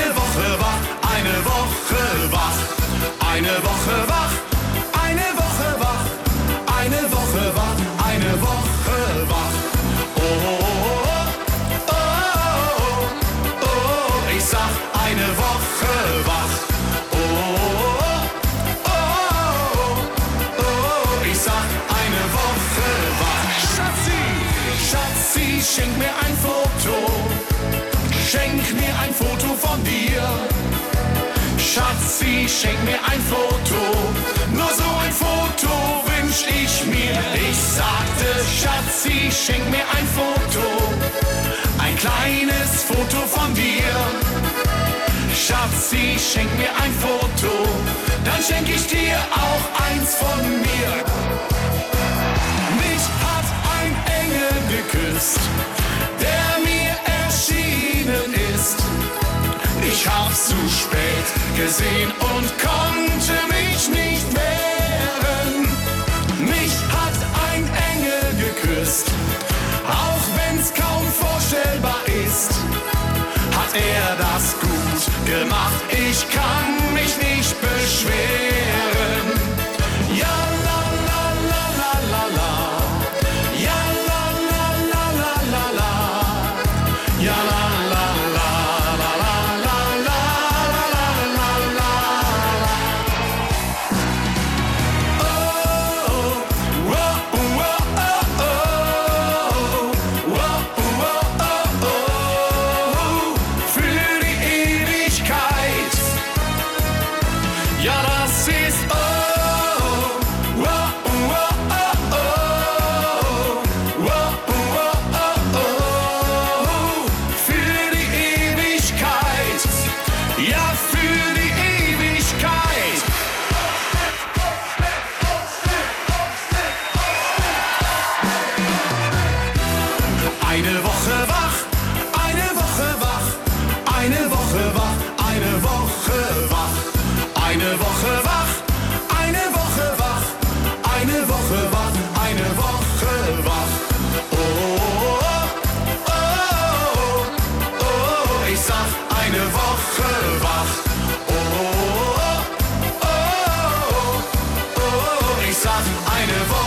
Eine Woche wach, eine Woche wach, eine Woche wach, eine Woche wach, eine Woche wach, eine Woche wach. Oh, oh, oh, oh, oh, oh, ich sag eine Woche wach. Oh, oh, oh, oh, oh, ich sag eine Woche wach. Schatzi, schenk mir ein Foto. Schenk mir ein Foto von dir. Schatzi, schenk mir ein Foto. Nur so ein Foto wünsch ich mir. Ich sagte, Schatzi, schenk mir ein Foto. Ein kleines Foto von dir. Schatzi, schenk mir ein Foto. Dann schenk ich dir auch eins von mir. Mich hat ein Engel geküsst, der mir erschienen ist. Ich hab's zu spät gesehen und konnte mich nicht wehren. Mich hat ein Engel geküsst, auch wenn's kaum vorstellbar ist. Hat er das gut gemacht, ich kann mich nicht beschweren. Ja, la, la, la, la, la, la. Ja, la, la, la, la, la, la. Ja, la, la, la, la, la, la, la, la, la, la, la. Oh, oh, oh, oh, oh, oh, oh, oh, oh, für die Ewigkeit. Ja, das ist oh, oh, oh, oh, oh, oh, oh, oh, für die Ewigkeit. Ja, für die Ewigkeit. Eine Woche wach, eine Woche wach, eine Woche wach, eine Woche wach, eine Woche wach, eine Woche wach, eine Woche wach, eine Woche wach. Oh, oh, oh, oh, oh, ich sag eine Woche wach. Oh, oh, oh, oh, oh, ich sag eine Woche.